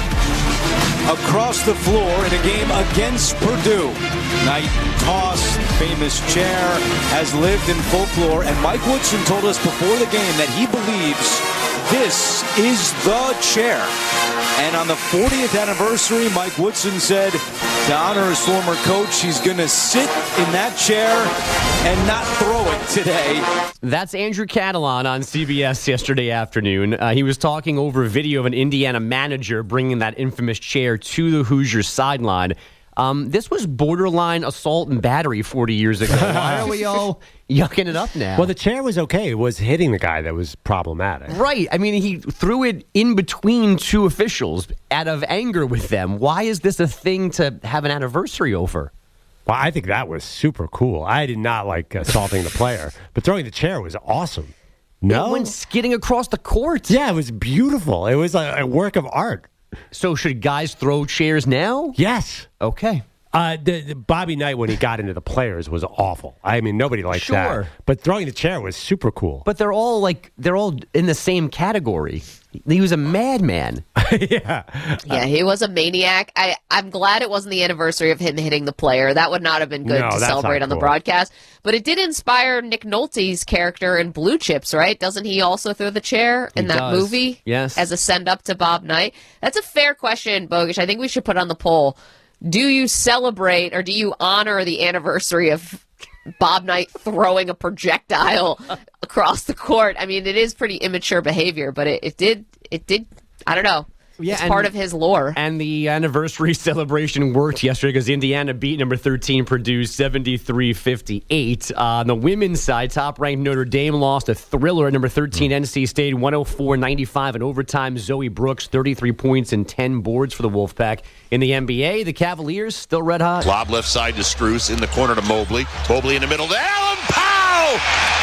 across the floor in a game against Purdue. Knight tossed, famous chair, has lived in folklore, and Mike Woodson told us before the game that he believes this is the chair. And on the fortieth anniversary, Mike Woodson said to honor his former coach, he's going to sit in that chair and not throw it today. That's Andrew Catalon on C B S yesterday afternoon. Uh, he was talking over a video of an Indiana manager bringing that infamous chair to the Hoosiers sideline. Um, this was borderline assault and battery forty years ago. Why are we all yucking it up now? Well, the chair was okay. It was hitting the guy that was problematic. Right. I mean, he threw it in between two officials out of anger with them. Why is this a thing to have an anniversary over? Well, I think that was super cool. I did not like assaulting the player, but throwing the chair was awesome. No? It went skidding across the court. Yeah, it was beautiful. It was a, a work of art. So should guys throw chairs now? Yes. Okay. Uh, the, the Bobby Knight, when he got into the players, was awful. I mean, nobody liked Sure. that. But throwing the chair was super cool. But they're all like, they're all in the same category. He was a madman. yeah. Yeah, he was a maniac. I, I'm glad it wasn't the anniversary of him hitting the player. That would not have been good No, to that's celebrate not on the cool. broadcast. But it did inspire Nick Nolte's character in Blue Chips, right? Doesn't he also throw the chair in He that does. movie? Yes. As a send-up to Bob Knight? That's a fair question, Bogish. I think we should put on the poll. Do you celebrate or do you honor the anniversary of Bob Knight throwing a projectile across the court? I mean, it is pretty immature behavior, but it, it did, it did, I don't know. Yeah, it's and- part of his lore. And the anniversary celebration worked yesterday because Indiana beat number thirteen Purdue seventy-three fifty-eight. Uh, on the women's side, top-ranked Notre Dame lost a thriller at number thirteen N C State one oh four ninety-five in overtime. Zoe Brooks, thirty-three points and ten boards for the Wolfpack. In the N B A, the Cavaliers still red hot. Lob left side to Strus in the corner to Mobley. Mobley in the middle to Allen Powell!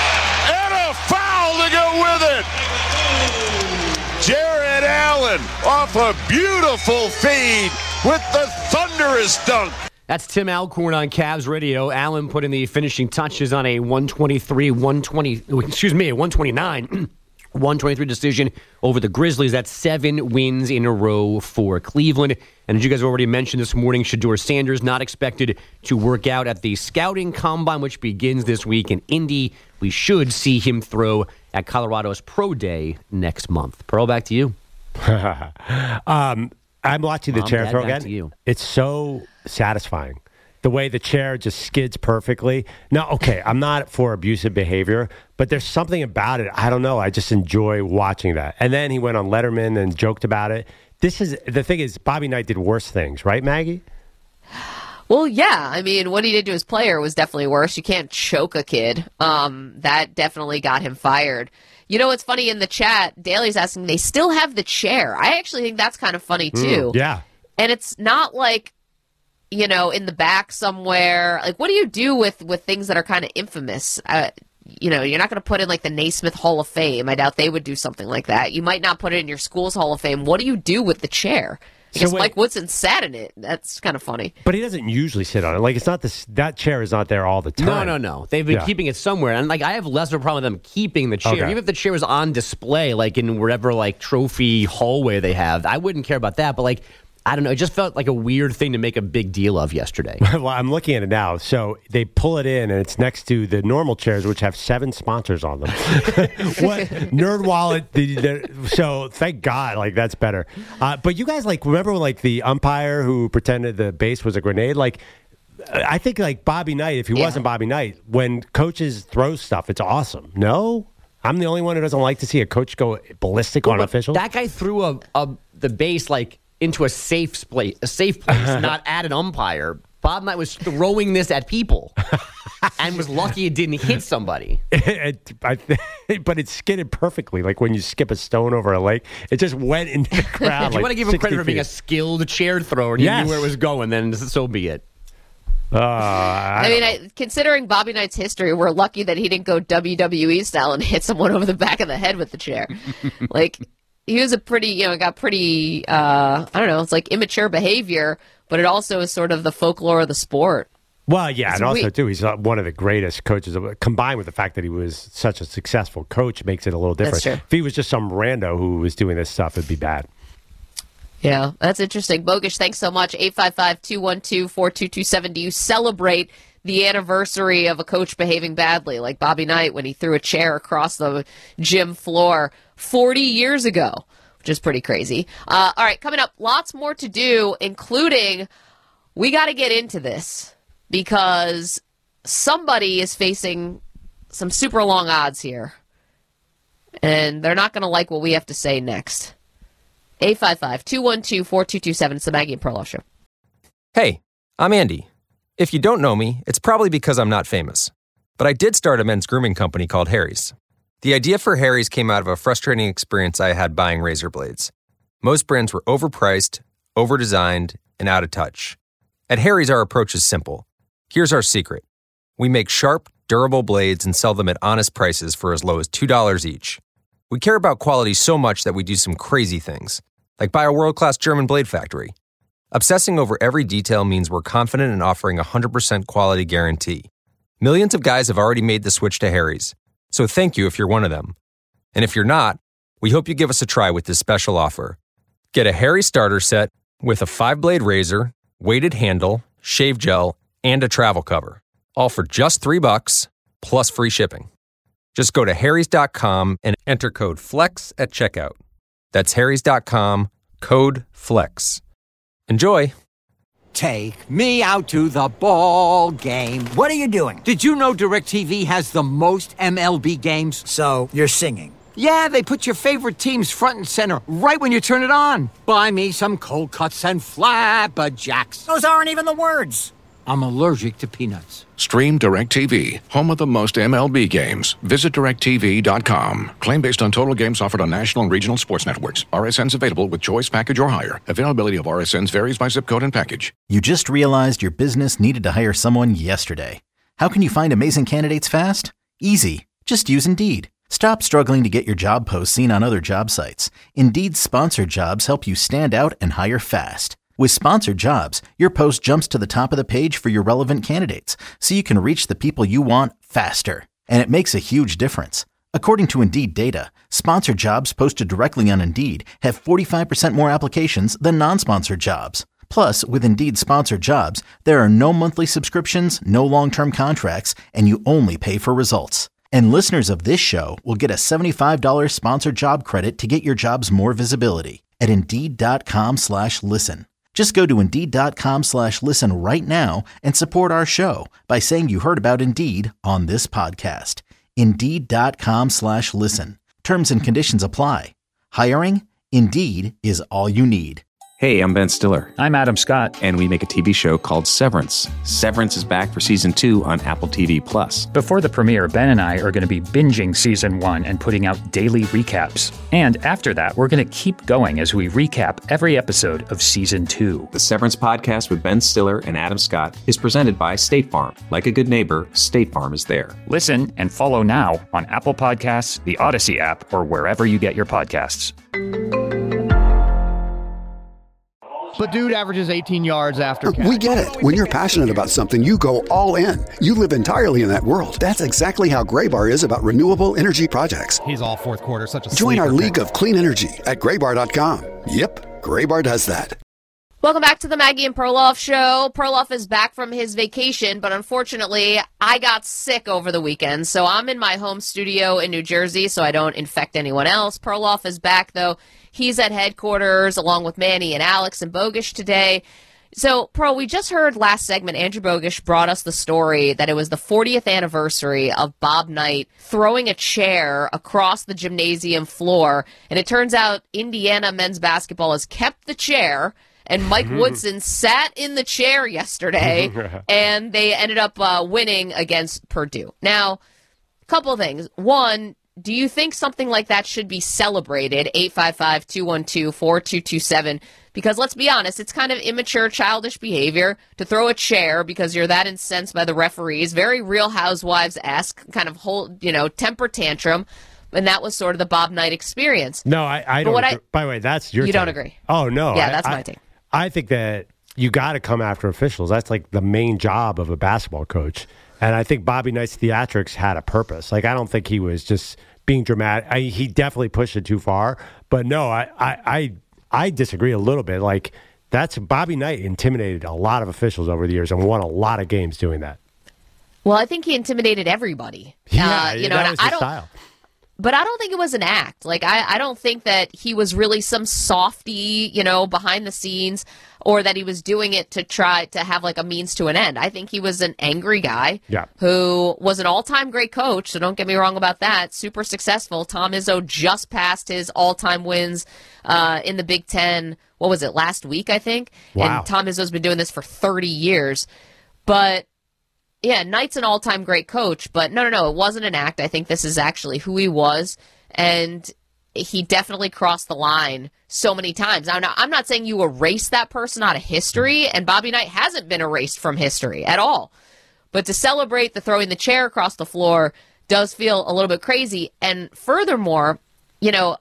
And a foul to go with it! Jared Allen off a beautiful feed with the thunderous dunk. That's Tim Alcorn on Cavs Radio. Allen put in the finishing touches on a one twenty-three one twenty, excuse me, a one twenty-nine one twenty-three decision over the Grizzlies. That's seven wins in a row for Cleveland. And as you guys already mentioned this morning, Shedeur Sanders not expected to work out at the scouting combine, which begins this week in Indy. We should see him throw at Colorado's Pro Day next month. Pearl, back to you. um, I'm watching the Mom, chair Dad, throw back again. to you. It's so satisfying. The way the chair just skids perfectly. Now, okay, I'm not for abusive behavior, but there's something about it. I don't know. I just enjoy watching that. And then he went on Letterman and joked about it. This is the thing is Bobby Knight did worse things, right, Maggie? Well, yeah. I mean, what he did to his player was definitely worse. You can't choke a kid. Um, that definitely got him fired. You know, it's funny in the chat, Daly's asking, they still have the chair. I actually think that's kind of funny, too. Mm, yeah. And it's not like, you know, in the back somewhere. Like, what do you do with, with things that are kind of infamous? Uh, you know, you're not going to put in, like, the Naismith Hall of Fame. I doubt they would do something like that. You might not put it in your school's Hall of Fame. What do you do with the chair? I guess So wait- Mike Woodson sat in it. That's kind of funny. But he doesn't usually sit on it. Like, it's not this, that chair is not there all the time. No, no, no. They've been Yeah. keeping it somewhere. And, like, I have less of a problem with them keeping the chair. Okay. Even if the chair was on display, like, in whatever, like, trophy hallway they have, I wouldn't care about that. But, like, I don't know. It just felt like a weird thing to make a big deal of yesterday. Well, I'm looking at it now. So they pull it in, and it's next to the normal chairs, which have seven sponsors on them. What Nerd Wallet? The, the, so thank God, like that's better. Uh, but you guys, like, remember when, like, the umpire who pretended the base was a grenade? Like, I think like Bobby Knight. If he Yeah. wasn't Bobby Knight, when coaches throw stuff, it's awesome. No. I'm the only one who doesn't like to see a coach go ballistic on But officials. That guy threw a, a the base, like, into a safe place, a safe place, not at an umpire. Bob Knight was throwing this at people and was lucky it didn't hit somebody. it, I, but it skidded perfectly, like when you skip a stone over a lake. It just went into the crowd. If you like want to give him credit sixty for being a feet. skilled chair thrower and he Yes. knew where it was going, then so be it. Uh, I, I mean, I, considering Bobby Knight's history, we're lucky that he didn't go W W E style and hit someone over the back of the head with the chair. Like, he was a pretty, you know, got pretty, uh, I don't know, it's like immature behavior, but it also is sort of the folklore of the sport. Well, yeah, It's and also, we- too, he's uh, one of the greatest coaches. Of, combined with the fact that he was such a successful coach makes it a little different. That's true. If he was just some rando who was doing this stuff, it'd be bad. Yeah, that's interesting. Bogish, thanks so much. eight five five, two one two, four two two seven. Do you celebrate the anniversary of a coach behaving badly, like Bobby Knight when he threw a chair across the gym floor forty years ago, which is pretty crazy. Uh, all right, coming up, lots more to do, including we got to get into this because somebody is facing some super long odds here, and they're not going to like what we have to say next. eight five five, two one two, four two two seven. It's the Maggie and Perloff Show. Hey, I'm Andy. If you don't know me, it's probably because I'm not famous. But I did start a men's grooming company called Harry's. The idea for Harry's came out of a frustrating experience I had buying razor blades. Most brands were overpriced, overdesigned, and out of touch. At Harry's, our approach is simple. Here's our secret. We make sharp, durable blades and sell them at honest prices for as low as two dollars each. We care about quality so much that we do some crazy things, like buy a world-class German blade factory. Obsessing over every detail means we're confident in offering a one hundred percent quality guarantee. Millions of guys have already made the switch to Harry's, so thank you if you're one of them. And if you're not, we hope you give us a try with this special offer. Get a Harry's starter set with a five-blade razor, weighted handle, shave gel, and a travel cover, all for just three bucks plus free shipping. Just go to harrys dot com and enter code FLEX at checkout. That's harrys dot com, code FLEX. Enjoy. Take me out to the ball game. What are you doing? Did you know DirecTV has the most M L B games? So, you're singing. Yeah, they put your favorite teams front and center right when you turn it on. Buy me some cold cuts and flapjacks. Those aren't even the words. I'm allergic to peanuts. Stream DirecTV, home of the most M L B games. Visit direct T V dot com. Claim based on total games offered on national and regional sports networks. R S Ns available with choice package or higher. Availability of R S Ns varies by zip code and package. You just realized your business needed to hire someone yesterday. How can you find amazing candidates fast? Easy. Just use Indeed. Stop struggling to get your job posts seen on other job sites. Indeed's sponsored jobs help you stand out and hire fast. With sponsored jobs, your post jumps to the top of the page for your relevant candidates, so you can reach the people you want faster. And it makes a huge difference. According to Indeed data, sponsored jobs posted directly on Indeed have forty-five percent more applications than non-sponsored jobs. Plus, with Indeed sponsored jobs, there are no monthly subscriptions, no long-term contracts, and you only pay for results. And listeners of this show will get a seventy-five dollars sponsored job credit to get your jobs more visibility at Indeed dot com slash listen. Just go to Indeed dot com slash listen right now and support our show by saying you heard about Indeed on this podcast. Indeed dot com slash listen. Terms and conditions apply. Hiring? Indeed is all you need. Hey, I'm Ben Stiller. I'm Adam Scott. And we make a T V show called Severance. Severance is back for season two on Apple T V Plus. Before the premiere, Ben and I are going to be binging season one and putting out daily recaps. And after that, we're going to keep going as we recap every episode of season two. The Severance podcast with Ben Stiller and Adam Scott is presented by State Farm. Like a good neighbor, State Farm is there. Listen and follow now on Apple Podcasts, the Odyssey app, or wherever you get your podcasts. But dude averages eighteen yards after catch. We get it. When you're passionate about something, you go all in. You live entirely in that world. That's exactly how Graybar is about renewable energy projects. He's all fourth quarter, such a Join our sleeper league pick. of clean energy at graybar dot com. Yep, Graybar does that. Welcome back to the Maggie and Perloff Show. Perloff is back from his vacation, but unfortunately, I got sick over the weekend, so I'm in my home studio in New Jersey so I don't infect anyone else. Perloff is back, though. He's at headquarters along with Manny and Alex and Bogish today. So, Pearl, we just heard last segment, Andrew Bogish brought us the story that it was the fortieth anniversary of Bob Knight throwing a chair across the gymnasium floor, and it turns out Indiana men's basketball has kept the chair, and Mike Woodson sat in the chair yesterday, and they ended up uh, winning against Purdue. Now, a couple of things. One, do you think something like that should be celebrated? eight five five, two one two, four two two seven. Because let's be honest, it's kind of immature, childish behavior to throw a chair because you're that incensed by the referees. Very Real Housewives-esque, kind of whole, you know, temper tantrum. And that was sort of the Bob Knight experience. No, I, I But don't. what agree. I- By the way, that's your You take. don't agree? Oh, no. Yeah, I- that's I, my take. I think that you got to come after officials. That's like the main job of a basketball coach. And I think Bobby Knight's theatrics had a purpose. Like, I don't think he was just being dramatic. I, he definitely pushed it too far. But no, I, I, I, I disagree a little bit. Like, that's Bobby Knight intimidated a lot of officials over the years and won a lot of games doing that. Well, I think he intimidated everybody. Yeah, uh, you know, that and was I his don't. style. But I don't think it was an act. Like, I, I don't think that he was really some softy, you know, behind the scenes, or that he was doing it to try to have, like, a means to an end. I think he was an angry guy yeah. who was an all-time great coach, so don't get me wrong about that. Super successful. Tom Izzo just passed his all-time wins uh, in the Big Ten, what was it, last week, I think? Wow. And Tom Izzo's been doing this for thirty years. But... yeah, Knight's an all-time great coach, but no, no, no, it wasn't an act. I think this is actually who he was, and he definitely crossed the line so many times. Now, now, I'm not saying you erase that person out of history, and Bobby Knight hasn't been erased from history at all. But to celebrate the throwing the chair across the floor does feel a little bit crazy. And furthermore, you know,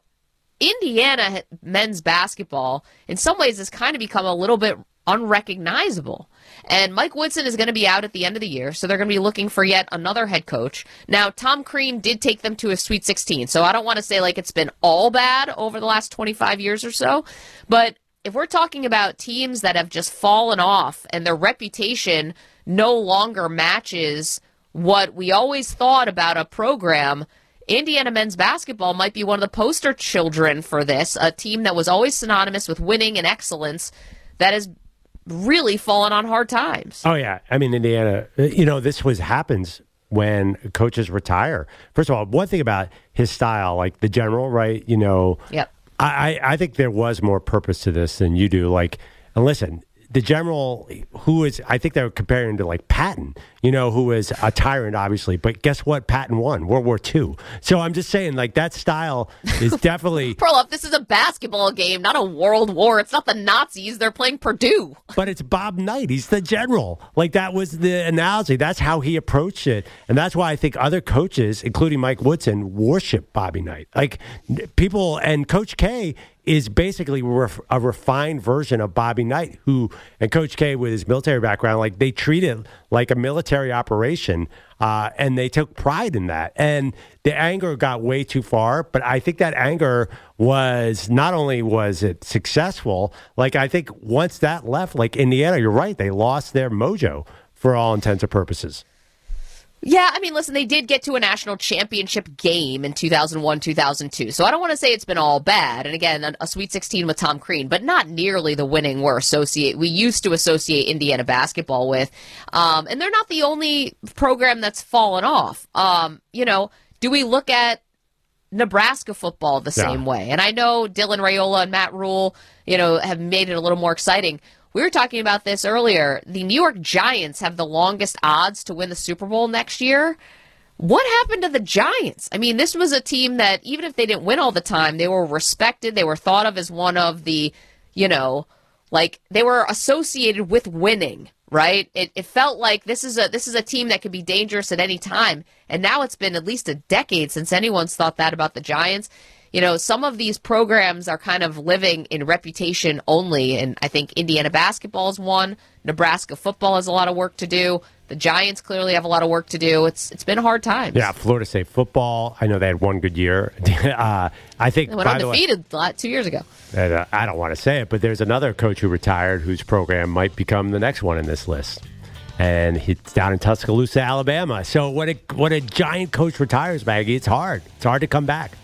Indiana men's basketball, in some ways, has kind of become a little bit unrecognizable. And Mike Woodson is going to be out at the end of the year, so they're going to be looking for yet another head coach. Now, Tom Crean did take them to a Sweet sixteen, so I don't want to say like it's been all bad over the last twenty-five years or so, but if we're talking about teams that have just fallen off and their reputation no longer matches what we always thought about a program, Indiana men's basketball might be one of the poster children for this, a team that was always synonymous with winning and excellence that has really fallen on hard times. Oh, yeah. I mean, Indiana, you know, this was happens when coaches retire. First of all, one thing about his style, like the general, right? You know, yep. I, I think there was more purpose to this than you do. Like, and listen, the general who is, I think they were comparing to like Patton, you know, who is a tyrant, obviously. But guess what? Patton won World War Two. So I'm just saying, like, that style is definitely. Perloff, this is a basketball game, not a world war. It's not the Nazis. They're playing Purdue. But it's Bob Knight. He's the general. Like, that was the analogy. That's how he approached it. And that's why I think other coaches, including Mike Woodson, worship Bobby Knight. Like, people, and Coach K is basically ref, a refined version of Bobby Knight, who, and Coach K with his military background, like, they treat it like a military operation, uh, and they took pride in that. And the anger got way too far, but I think that anger was, not only was it successful, like, I think once that left, like Indiana, you're right, they lost their mojo for all intents and purposes. Yeah, I mean, listen, they did get to a national championship game in two thousand one, two thousand two. So I don't want to say it's been all bad. And again, a, a Sweet sixteen with Tom Crean, but not nearly the winning we're associate we used to associate Indiana basketball with. Um, and they're not the only program that's fallen off. Um, you know, do we look at Nebraska football the Yeah. same way? And I know Dylan Raiola and Matt Rule, you know, have made it a little more exciting. We were talking about this earlier. The New York Giants have the longest odds to win the Super Bowl next year. What happened to the Giants? I mean, this was a team that, even if they didn't win all the time, they were respected. They were thought of as one of the, you know, like, they were associated with winning, right? It, it felt like this is a this is a team that could be dangerous at any time. And now it's been at least a decade since anyone's thought that about the Giants. You know, some of these programs are kind of living in reputation only, and I think Indiana basketball is one. Nebraska football has a lot of work to do. The Giants clearly have a lot of work to do. It's It's been hard times. Yeah, Florida State football, I know they had one good year. uh, I think, They went by the way, undefeated uh, two years ago. and, uh, I don't want to say it, but there's another coach who retired whose program might become the next one in this list. And he's down in Tuscaloosa, Alabama. So when a, when a giant coach retires, Maggie, it's hard. It's hard to come back.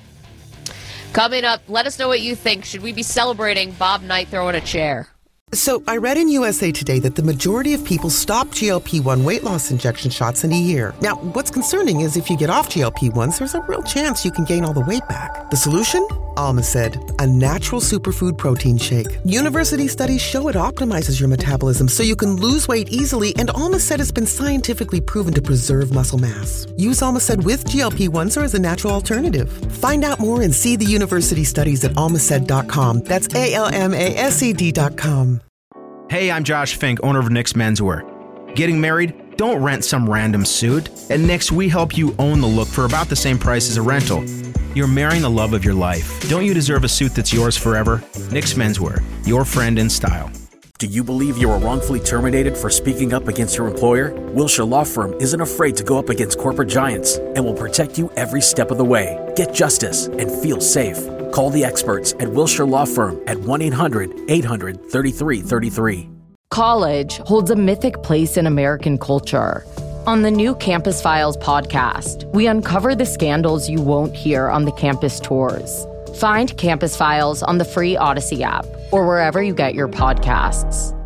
Coming up, let us know what you think. Should we be celebrating Bob Knight throwing a chair? So I read in U S A Today that the majority of people stop G L P one weight loss injection shots in a year. Now, what's concerning is if you get off G L P ones, there's a real chance you can gain all the weight back. The solution? Almacid, a natural superfood protein shake. University studies show it optimizes your metabolism so you can lose weight easily, and Almacid has been scientifically proven to preserve muscle mass. Use Almacid with G L P ones or as a natural alternative. Find out more and see the university studies at almacid dot com. That's A L M A S E D dot com. Hey, I'm Josh Fink, owner of Nick's Menswear. Getting married? Don't rent some random suit. At Nick's, we help you own the look for about the same price as a rental. You're marrying the love of your life. Don't you deserve a suit that's yours forever? Nick's Menswear, your friend in style. Do you believe you were wrongfully terminated for speaking up against your employer? Wilshire Law Firm isn't afraid to go up against corporate giants and will protect you every step of the way. Get justice and feel safe. Call the experts at Wilshire Law Firm at one eight hundred eight hundred thirty-three thirty-three. College holds a mythic place in American culture. On the new Campus Files podcast, we uncover the scandals you won't hear on the campus tours. Find Campus Files on the free Odyssey app or wherever you get your podcasts.